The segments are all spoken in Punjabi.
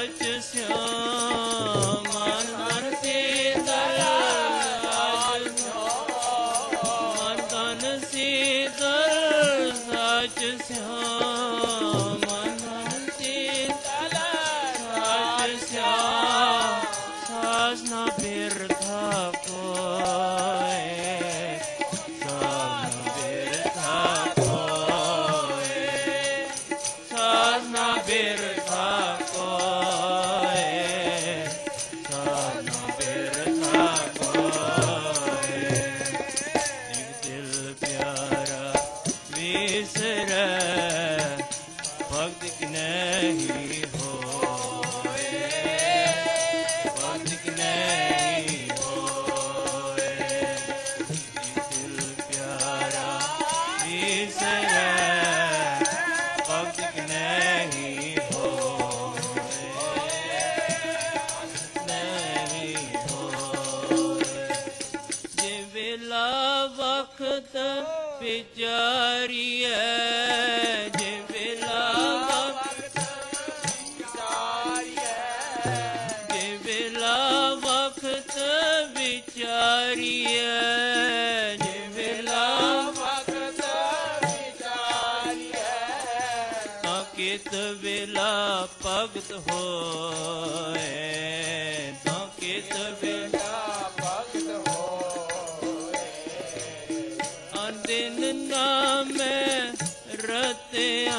ਭਗਤ ਹੋਏ ਤਾਂ ਕਿਤ ਵੇਲਾ ਭਗਤ ਹੋਏ ਅਨਦਿਨ ਨਾਮੈ ਰਤਿਆ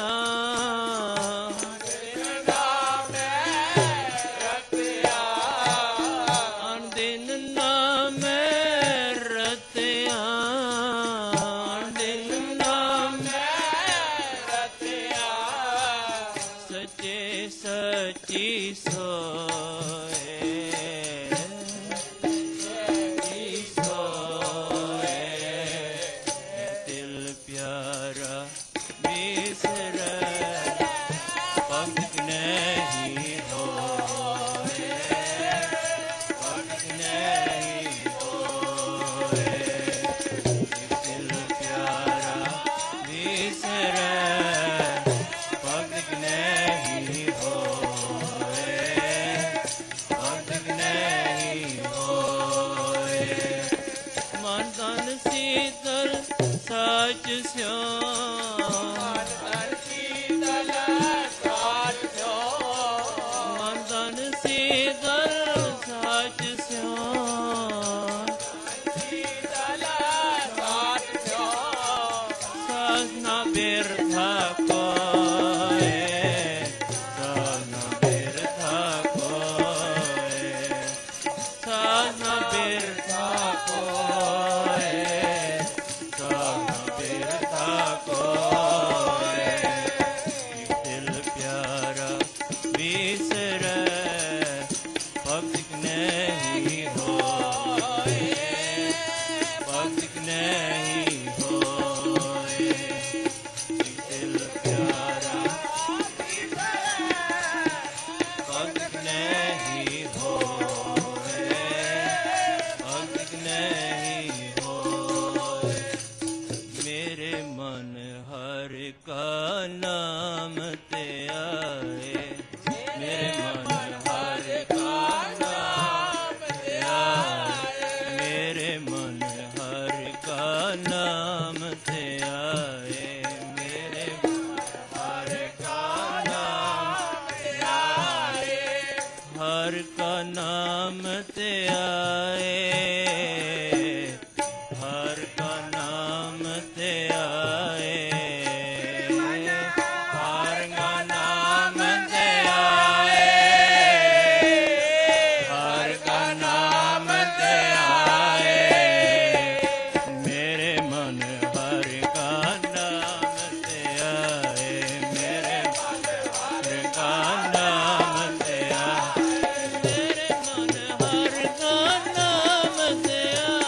Yeah.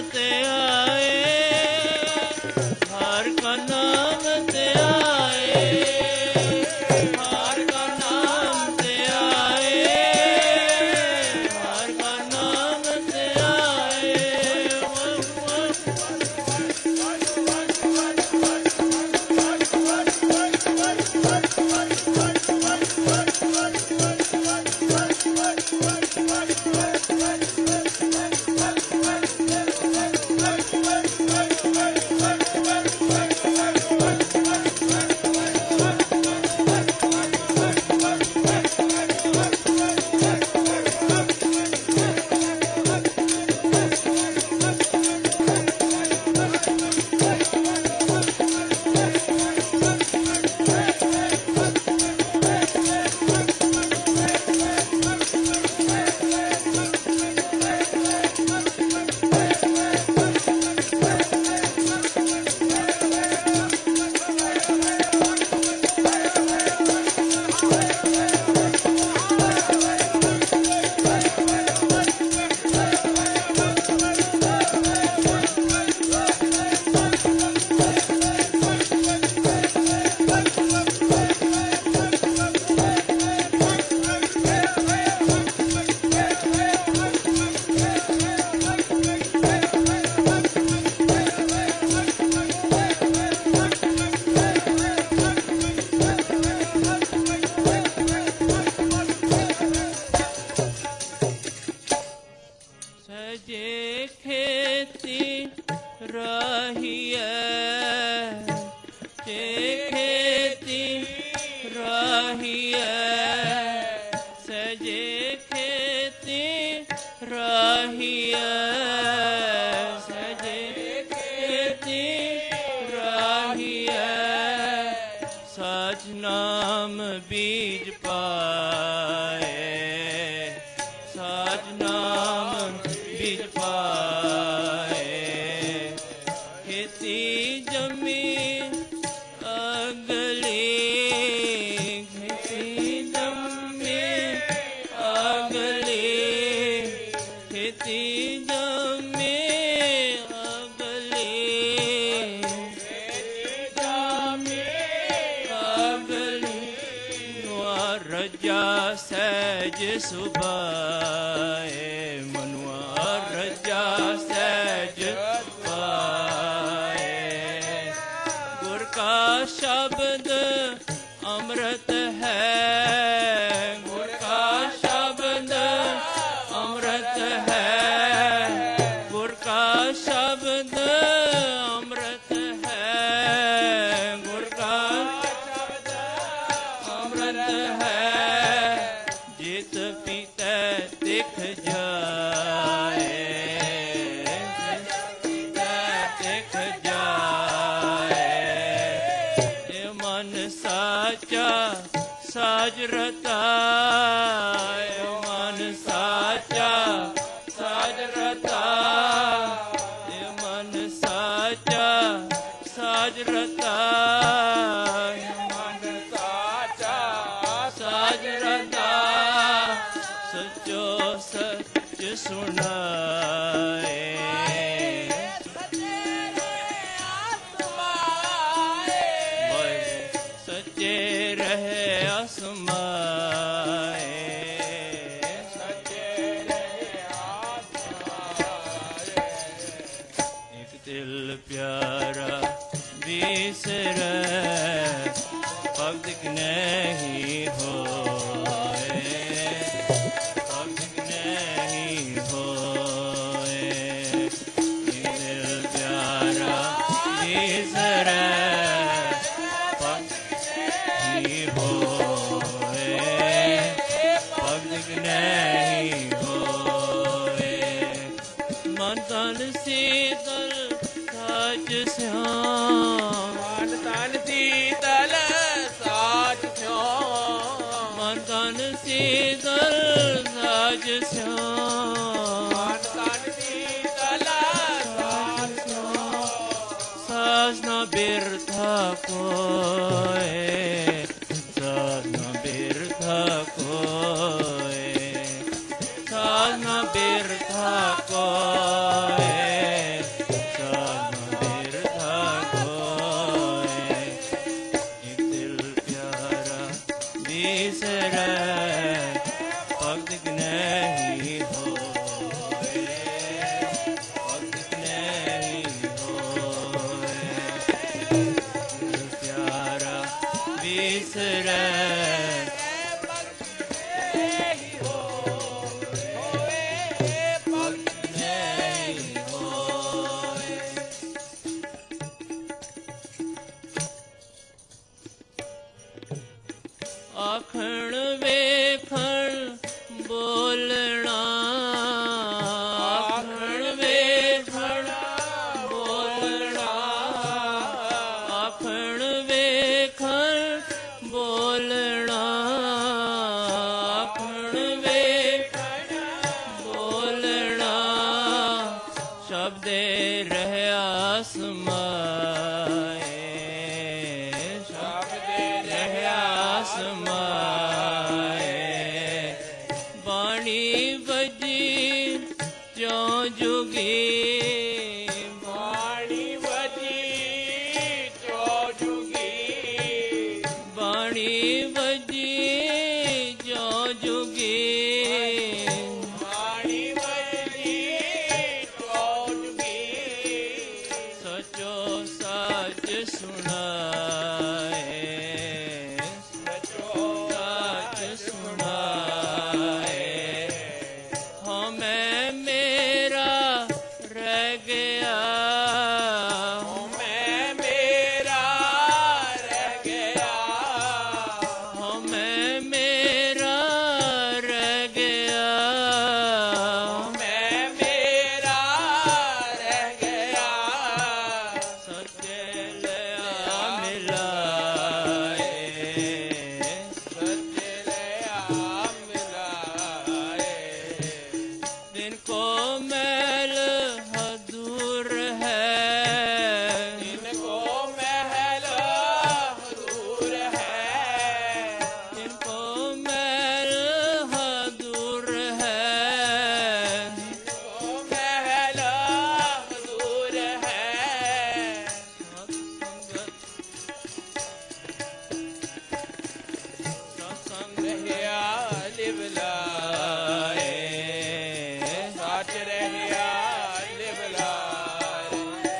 ਤੇ ਆਏ, ਹਰ ਕਾ ਨਾਮ ਤੇ ਆਏ, ਹਰ ਕਾ ਨਾਮ ਤੇ ਆਏ, ਹਰ ਕਾ ਨਾਮ ਤੇ ਆਏ। ਸਜੇ ਖੇਤੀ ਰਾਹੀਐ, ਜੇ ਖੇਤੀ ਰਾਹੀਐ, ਸਜੇ ਖੇਤੀ ਰਾਹੀਐ, ਸਜੇ ਖੇਤੀ ਰਾਹੀਐ, ਸਾਚ ਨਾਮ ਬੀਜ ਪਾਏ, ਸਾਚ ਨਾਮ ਬੀਜ ਪਾਏ, ਖੇਤੀ ਜਮੀ ਅਗਲੀ, ਖੇਤੀ ਜਮੀ ਅਗਲੀ, ਖੇਤੀ ਜਮੀ ਅਗਲੀ, ਖੇਤੀ ਜਮੀ ਅਗਲੀ, ਮਨੁਆ ਰਜਾ ਸਹਿਜ ਸੁਭਾਏ, ਮਨੁਆ ਰਜਾ ਸਹਿਜ ਸੁਭਾਏ, ਗੁਰ ਕਾ ਸ਼ਬਦ ਅੰਮ੍ਰਿਤ ਹੈ, ਗੁਰ ਕਾ ਸ਼ਬਦ ਅੰਮ੍ਰਿਤ ਹੈ, ਗੁਰ ਕਾ ਸ਼ਬਦ ਅੰਮ੍ਰਿਤ ਹੈ, ਗੁਰ ਕਾ ਸ਼ਬਦ ਅੰਮ੍ਰਿਤ ਹੈ, ਜਿਤ ਪੀਤੈ ਤਿਖ ਜਾਏ, ਜਿਤ ਪੀਤੈ ਤਿਖ ਜਾਏ, ਇਹ ਮਨ ਸਾਚਾ ਸਾਜ ਰਤਾ, ਇਹ ਮਨ ਸਾਚਾ ਸਾਜ ਰਤਾ, ਇਹ ਮਨ ਸਾਚਾ ਸਾਜ ਰਤਾ, ਇਹ ਮਨ ਸਾਚਾ ਸਾਜ ਰਤਾ, ਸਚੋ ਸਚ ਸੁਣਾਏ, ਸੱਚੇ ਰਹੇ ਅਸਮਾਏ, ਸੱਚੇ ਰਹੇ ਆਸਮਾਏ, ਇਕ ਦਿਲ ਪਿਆਰਾ ਵਿਸਰੈ, ਭਗਤ ਨਹੀਂ ਹੋਏ, ਭਗਤ ਨਹੀਂ ਹੋਏ, ਇਕ ਦਿਲ ਪਿਆਰਾ ਵਿਸਰੈ, ਨਹੀਂ ਹੋਏ, ਮਨ ਤਨ ਸੀਤਲ ਸਾਚ ਸਿਆਮ, ਮਨ ਤਨ ਸੀਤਲ ਸਾਚ ਸਿਆਮ, ਮਨ ਤਨ ਸੀਤਲ ਸਾਚ ਸਿਆਮ, ਮਨ ਤਨ ਸੀਤਲ ਸਾਚ ਸਿਆਮ, ਸਾਸ ਨਾ ਬਿਰਥਾ ਕੋਏ, ਸਾਸ ਨਾ ਬਿਰਥਾ ਕੋਏ, ਸਾਸ ਨਾ ਬਿਰਥਾ ਕੋਏ, ਸਭ ਦੇ ਰਹਿਆ ਸਮਾਏ, ਸਭ ਦੇ ਰਹਿਆ ਸਮਾਏ। ਬਾਣੀ ਵਜੀ ਜਿਉ ਜੁਗੀ, ਬਾਣੀ ਵਜੀ ਜਿਉ ਜੁਗੀ, ਬਾਣੀ ਵਜੀ ਜਿਉ ਜੁਗੀ, ਬਾਣੀ ਵਜੀ ਜਿਉ ਜੁਗੀ। ਸਚੋ ਸਚ ਸੁਣਾਏ, ਸਚੋ ਸਚ ਸੁਣਾਏ। ਹਉਮੈ ਮੇਰਾ ਰਹਿ ਗਿਆ, ਹਉਮੈ ਮੇਰਾ ਰਹਿ ਗਿਆ, ਹਉਮੈ ਮੇਰਾ ਰਹਿ ਗਿਆ, ਹਉਮੈ ਮੇਰਾ ਰਹਿ ਗਿਆ। ਸੱਚੇ ਲਿਆ ਮਿਲਾਏ, ਸੱਚੇ ਲਿਆ ਮਿਲਾਏ। ਦਿਨ ਕੋ ਮੈਲ ਹਦੂਰ ਹੈ, ਦਿਨ ਕੋ ਮਹਿਲ ਹਦੂਰ ਹੈ, ਦਿਨ ਕੋ ਮੈਲ ਹਦੂਰ ਹੈ, ਦਿਨ ਕੋ ਮਹਿਲ ਹਦੂਰ ਹੈ। ਸਤਸੰਗ ਰਹਿਆ ਲਿਵ ਲਾਏ, ਸੱਚ ਰਹਿਆ ਲਿਵ ਲਾਏ,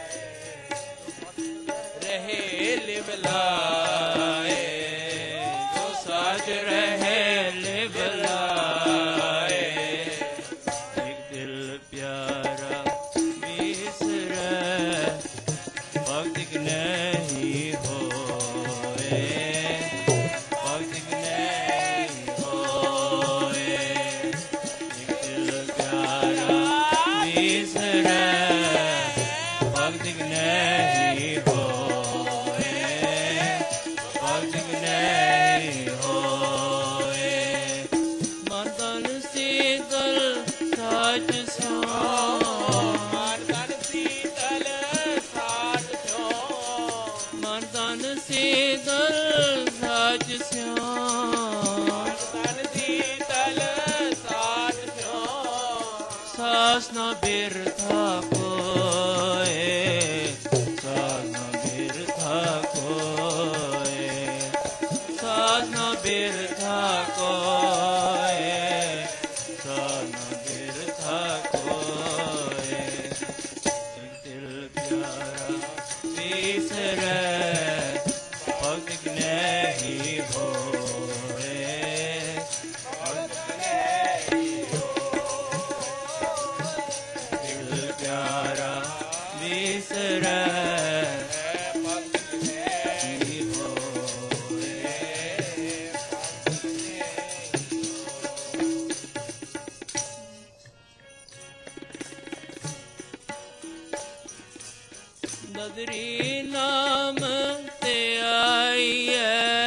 ਰਹੇ ਲਿਵ ਲਾਏ, ਜੋ ਸੱਚ ਰਹੇ ਲਿਵ ਲਾਏ। ਇੱਕ ਦਿਲ ਪਿਆਰਾ ਵਿਸਰੈ, ਭਗਤਿ ਨਹੀਂ ਹੋਏ, ਭਗਤਿ ਨਹੀਂ ਹੋਏ। ਇੱਕ ਦਿਲ ਪਿਆਰਾ ਵਿਸਰੈ, ਭਗਤਿ ਨਹੀਂ ਹੋਏ, ਭਗਤਿ ਨਹੀਂ ਹੋਏ। ਮਨ ਤਨ ਸੀਤਲ ਸਾਚ ਸਿਉ, ਮਨ ਤਨ ਸੀਤਲ ਸਾਚ ਸਿਉ, ਮਨ ਤਨ ਸੀਤਲ ਸਾਚ ਸਿਉ, ਮਨ ਤਨ ਸੀਤਲ ਸਾਚ ਸਿਉ। ਸਾਸ ਨਾ ਬਿਰਥਾ ਕੋਏ, ਸਾਸ ਨਾ ਬਿਰਥਾ ਕੋਏ, ਸਾਸ ਨਾ ਬਿਰਥਾ ਕੋਏ, ਸਾਸ ਨਾ ਬਿਰਥਾ ਕੋਏ। ਇੱਕ ਦਿਲ ਪਿਆਰਾ ਵਿਸਰੈ, ਭਗਤਿ ਨਹੀਂ ਹੋਏ, ਭਗਤਿ ਨਹੀਂ ਹੋਏ। ਦਿਲ ਪਿਆਰਾ ਵਿਸਰੈ, ਭਗਤਿ ਨਹੀਂ ਹੋਏ। ਨਦਰੀ ਨਾਮ ਤੇ ਆਈਐ,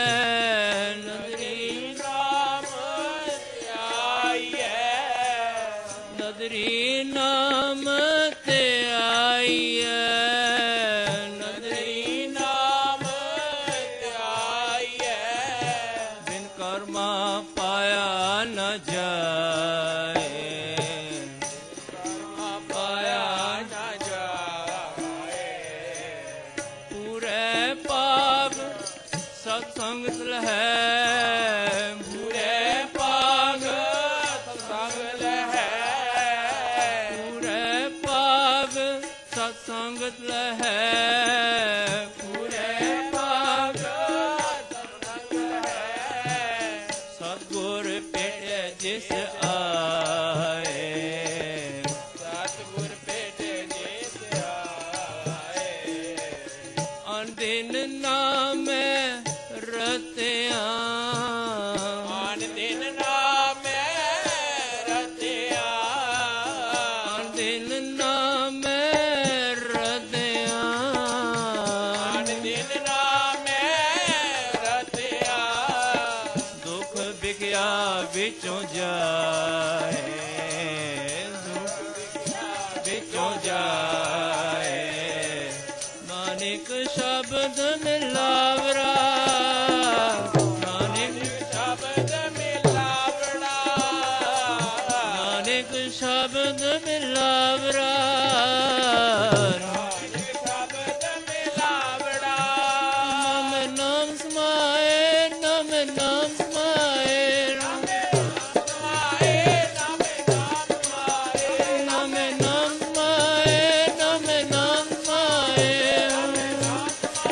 ਨਦਰੀ ਨਾਮ ਤੇ ਆਈਐ, ਨਦਰੀ ਨਾਮ ਤੇ ਆਈਐ, ਨਦਰੀ ਨਾਮ ਤੇ ਆਈਐ। ਬਿਨ ਕਰਮਾ ਪਾਇਆ ਨ ਜਾਏ, ਕਰਮਾ ਪਾਇਆ ਨ ਜਾਏ। ਪੂਰੇ ਪਾਪ ਸਤਸੰਗ ਲਹੈ, ਪੂਰੇ ਪਾਪ ਸਤਸੰਗ ਲਹੈ, ਪੂਰੇ ਪਾਪ ਸਤਸੰਗ ਲਹੈ, ਪੂਰੇ ਪਾਪ ਸਤਸੰਗ ਲਹੈ। ਸਤਿਗੁਰ ਭੇਟੇ ਜਿਸ ਆਏ, ਸਤਿਗੁਰ ਭੇਟੇ ਜਿਸ ਆਏ। ਅਨਦਿਨ ਨਾਮੈ ਰਤਿਆ, ਅਨਦਿਨ ਨਾਮੈ ਰਤਿਆ, ਅਨਦਿਨ ਨਾਮੈ ਰਤਿਆ, ਕਿਉ ਜਾਏ। ਨਾਨਕ ਸ਼ਬਦ ਮਿਲਾਵਰਾ, ਨਾਨਕ ਸ਼ਬਦ ਮਿਲਾਵੜਾ, ਨਾਨਕ ਸ਼ਬਦ ਮਿਲਾਵਰਾ, ਨਾਨਕ ਸ਼ਬਦ ਮਿਲਾਵੜਾ। ਨਾਮ ਨਾਮ ਸਮਾਏ, ਨਾਮ ਨਾਮ ਸਮਾਏ, ਨਾਮ ਨਾਮ ਸਮਾਏ, ਨਾਮ ਨਾਮ ਸਮਾਏ, ਨਾਮ ਨਾਮ ਸਮਾਏ, ਨਾਮ ਨਾਮ ਸਮਾਏ, ਨਾਮ ਨਾਮ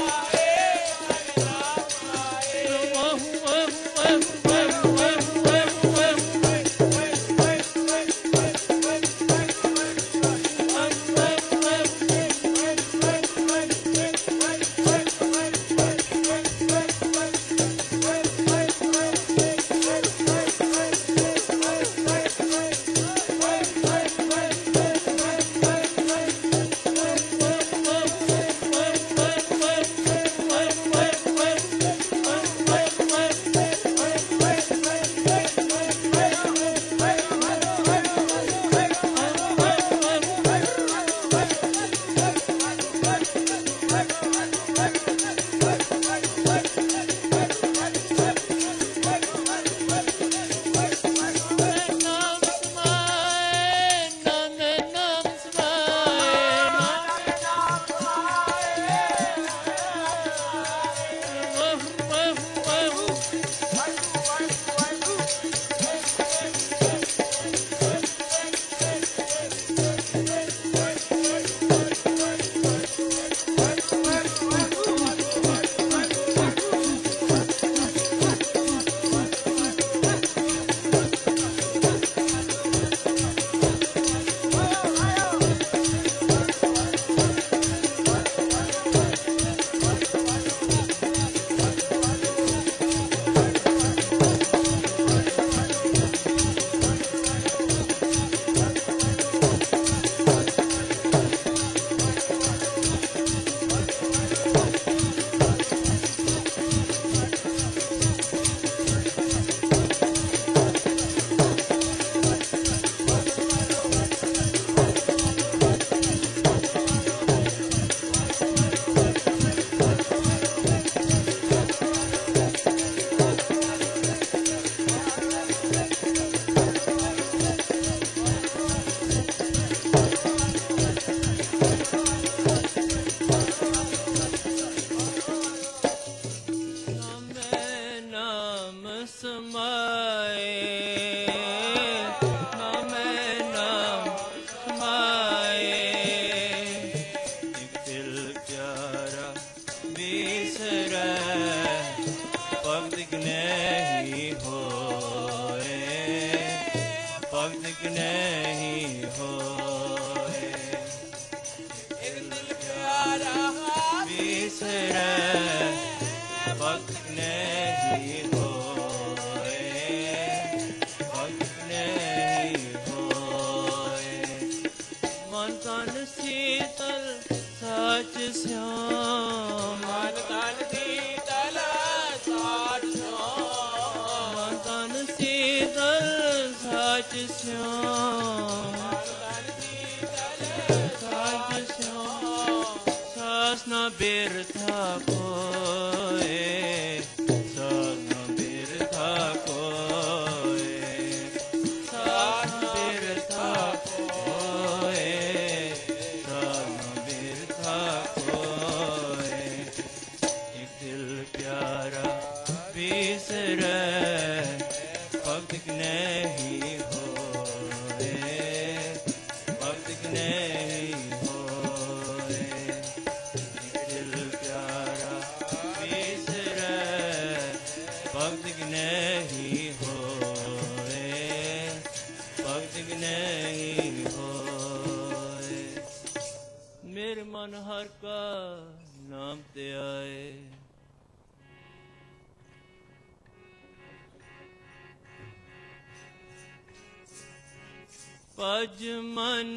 ਭਜ ਮਨ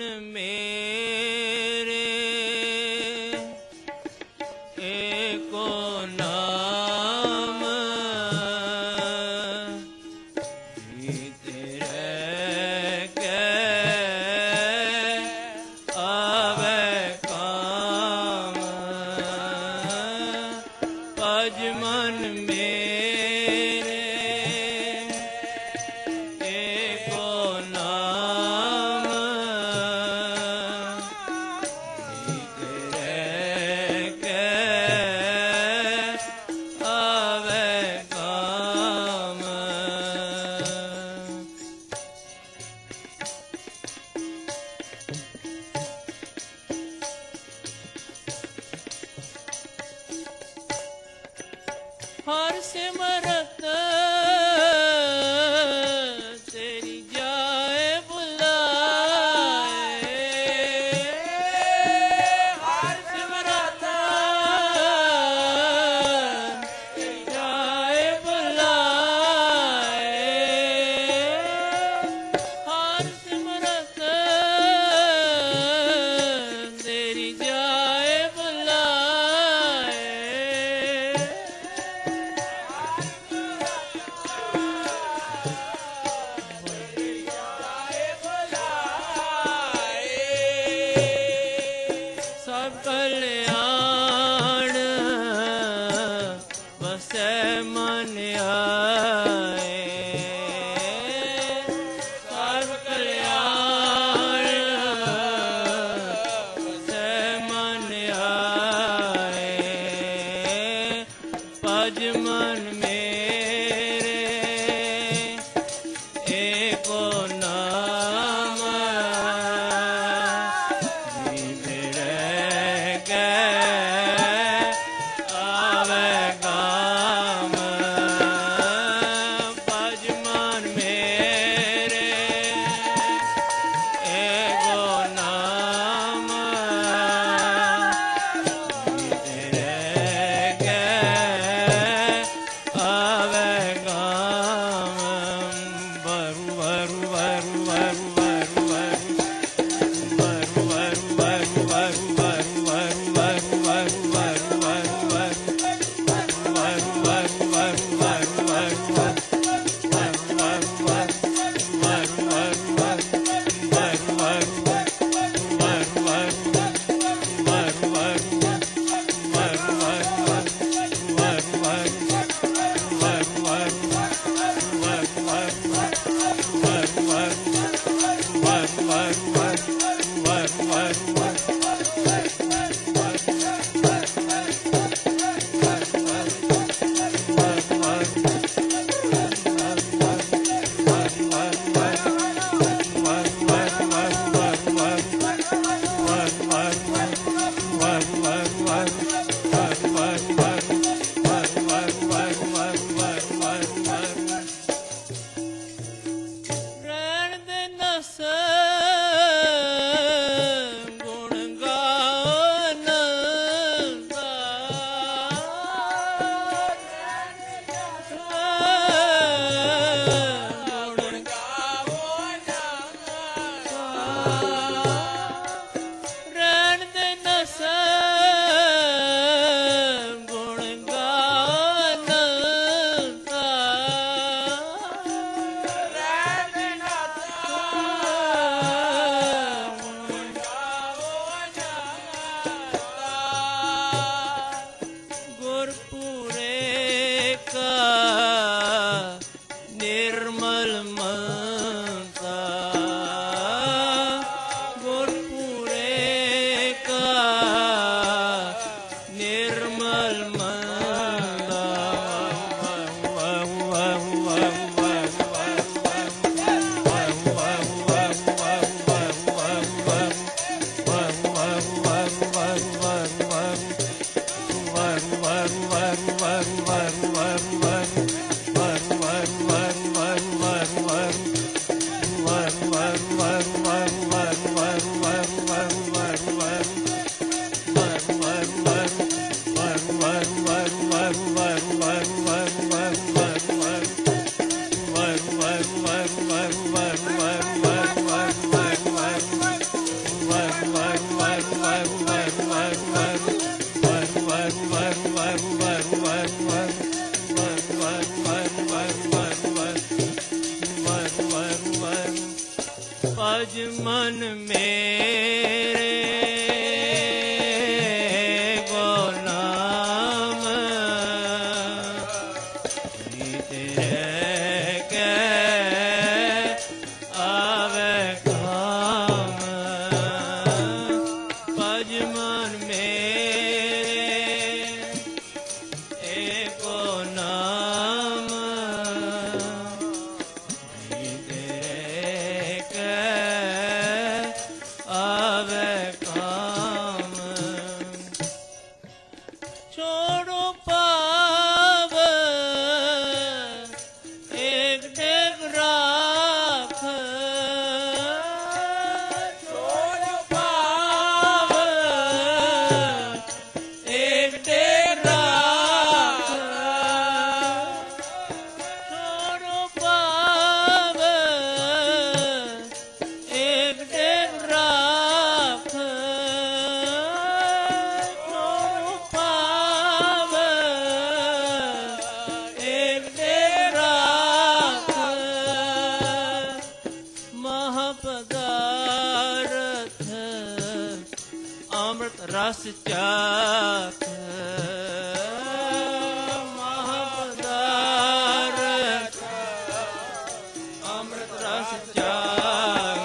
ਮੇਰੇ ਏਕੋ ਨਾਮ ਜੀ ਤੇਰੇ ਕੈ ਸਿਮਰਤ ਤੇਰੀ ਜਾਏ ਬੁਲਾਏ ਹਰ ਸਿਮਰਤ ਤੇਰੀ ਜਾਏ ਬੁਲਾਏ ਹਰ ਸਿਮਰਤ ਤੇਰੀ ਜਾਏ ਬੁਲਾਏ ਸਭ ਕਲਿਆਣ ਵਸੈ ਮਨ ਆਏ ਸਭ ਕਲਿਆਣ ਵਸੈ ਮਨ ਆਏ ਭਜ ਮਨ ਮੇਰੇ ਏਕੋ ਨਾਮ ਜੀਵੇ ਰਹਿ ਗਏ ਆਵੇ ਗਾਮ ਭਜ ਮਨ ਮੇਰੇ ਏਕੋ ਨਾਮ ਜੀਵੇ ਰਹਿ ਗਏ ਆਵੇ ਗਾਮ ਵਰੂ ਵਰੂ ਵਰੂ ਵਰੂ ਵਰੂ ਵਰੂ ਵਰੂ ਵਰੂ ਵਰੂ ਵਰੂ ਵਰੂ ਵਰੂ ਵਰੂ ਵਰੂ ਰਹਿਣ ਦੇ ਨਸ ਗੁਣ ਗਾਨ ਦਾ ਗੁਣ ਰਹਿਣ ਦੇ ਨਸ ਗੁਣ ਗਾਨ ਦਾ ਗੁਰਪੁਰੇ ਕਾ ਨਿਰਮਲ ਮਨਤਾ ਗੁਰਪੁਰੇ ਕਾ ਨਿਰਮਲ ਮਨਤਾ ਭਜ ਮਨ ਮੇਰੇ ਗੋ ਨਾਮ ਜੀਤੇ ਰਹਿ ਕੇ ਆਵੇ ਕਾਮ ਭਜ ਮਨ ਮੇਰੇ ਏਕੋ ਨਾਮ ਜੀਤੇ ਰਹਿ ਕੇ ਆਵੇ ਕਾਮ ਛੋੜੋ ਪਾਵ ਰਸ ਚਾਖ ਮਹਾਪਦਾਰਥ ਅੰਮ੍ਰਿਤ ਰਸ ਚਾਖ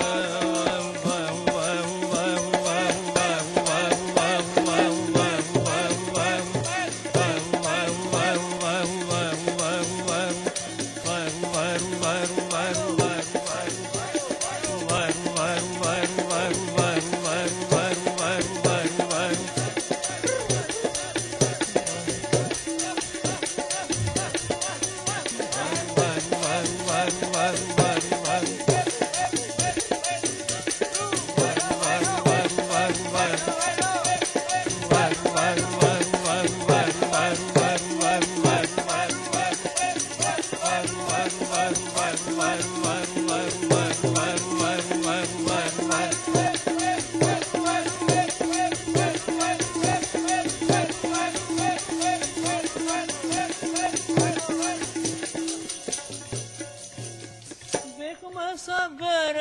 ਸਾਗਰ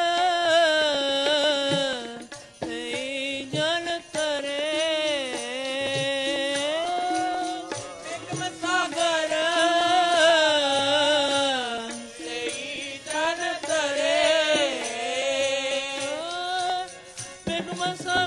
ਤੇ ਜਲ ਤਰੇ ਬਿਕਮ ਸਾਗਰ ਤੇ ਜਲ ਤਰੇ ਬਿਕਮ